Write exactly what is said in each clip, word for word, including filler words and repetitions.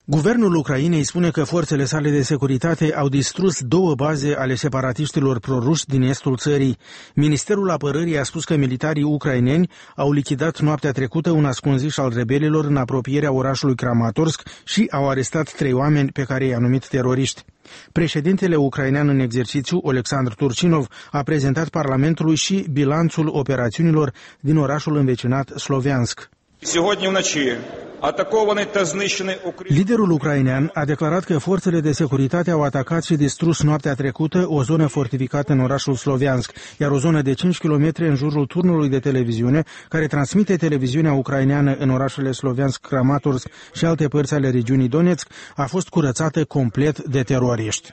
Guvernul Ucrainei spune că forțele sale de securitate au distrus două baze ale separatiștilor proruși din estul țării. Ministerul Apărării a spus că militarii ucraineni au lichidat noaptea trecută un ascunziș al rebelilor în apropierea orașului Kramatorsk și au arestat trei oameni pe care i-a numit teroriști. Președintele ucrainean în exercițiu, Oleksandr Turchinov, a prezentat Parlamentului și bilanțul operațiunilor din orașul învecinat Sloviansk. Liderul ucrainean a declarat că forțele de securitate au atacat și distrus noaptea trecută o zonă fortificată în orașul Sloviansk, iar o zonă de cinci kilometri în jurul turnului de televiziune care transmite televiziunea ucraineană în orașele Sloviansk, Kramatorsk și alte părți ale regiunii Donetsk a fost curățată complet de teroriști.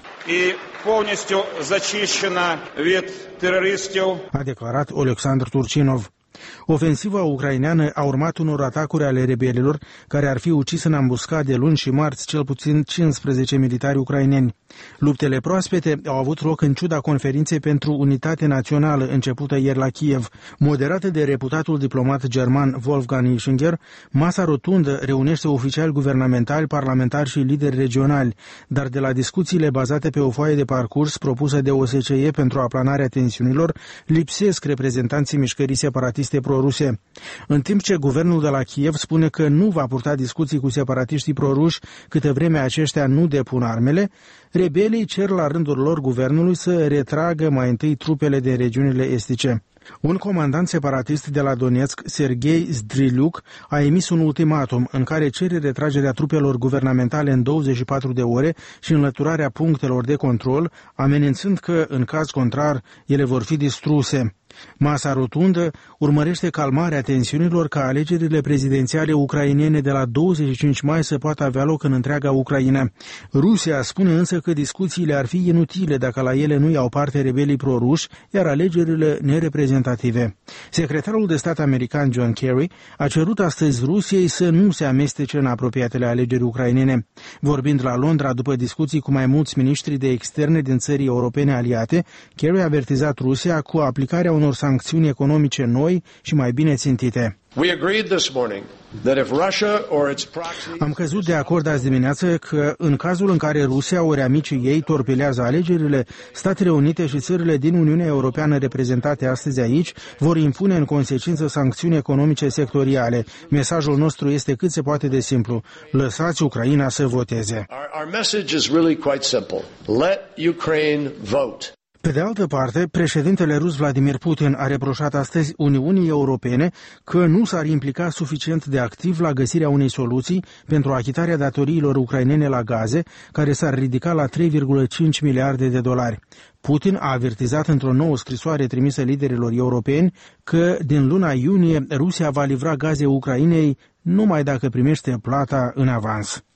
A declarat Oleksandr Turchinov. Ofensiva ucraineană a urmat unor atacuri ale rebelilor care ar fi ucis în ambuscade luni și marți cel puțin cincisprezece militari ucraineni. Luptele proaspete au avut loc în ciuda conferinței pentru unitate națională începută ieri la Kiev. Moderată de reputatul diplomat german Wolfgang Ischinger, masa rotundă reunește oficiali guvernamentali, parlamentari și lideri regionali, dar de la discuțiile bazate pe o foaie de parcurs propusă de O S C E pentru aplanarea tensiunilor, lipsesc reprezentanții mișcării separatiste proruse. În timp ce guvernul de la Kiev spune că nu va purta discuții cu separatiștii proruși câtă vreme aceștia nu depun armele, rebelii cer la rândul lor guvernului să retragă mai întâi trupele din regiunile estice. Un comandant separatist de la Donetsk, Serghei Zdriliuc, a emis un ultimatum în care cere retragerea trupelor guvernamentale în douăzeci și patru de ore și înlăturarea punctelor de control, amenințând că, în caz contrar, ele vor fi distruse. Masa rotundă urmărește calmarea tensiunilor ca alegerile prezidențiale ucrainene de la douăzeci și cinci mai să poată avea loc în întreaga Ucraina. Rusia spune însă că discuțiile ar fi inutile dacă la ele nu iau parte rebelii proruși, iar alegerile nereprezentative. Secretarul de stat american John Kerry a cerut astăzi Rusiei să nu se amestece în apropiatele alegeri ucrainene. Vorbind la Londra după discuții cu mai mulți miniștri de externe din țării europene aliate, Kerry a avertizat Rusia cu aplicarea unor sancțiuni economice noi și mai bine țintite. Am căzut de acord azi dimineață că, în cazul în care Rusia ori amicii ei torpilează alegerile, Statele Unite și țările din Uniunea Europeană reprezentate astăzi aici vor impune în consecință sancțiuni economice sectoriale. Mesajul nostru este cât se poate de simplu. Lăsați Ucraina să voteze. Our message is really quite simple. Let Ukraine vote. Pe de altă parte, președintele rus Vladimir Putin a reproșat astăzi Uniunii Europene că nu s-ar implica suficient de activ la găsirea unei soluții pentru achitarea datoriilor ucrainene la gaze, care s-ar ridica la trei virgulă cinci miliarde de dolari. Putin a avertizat într-o nouă scrisoare trimisă liderilor europeni că din luna iunie Rusia va livra gaze Ucrainei numai dacă primește plata în avans.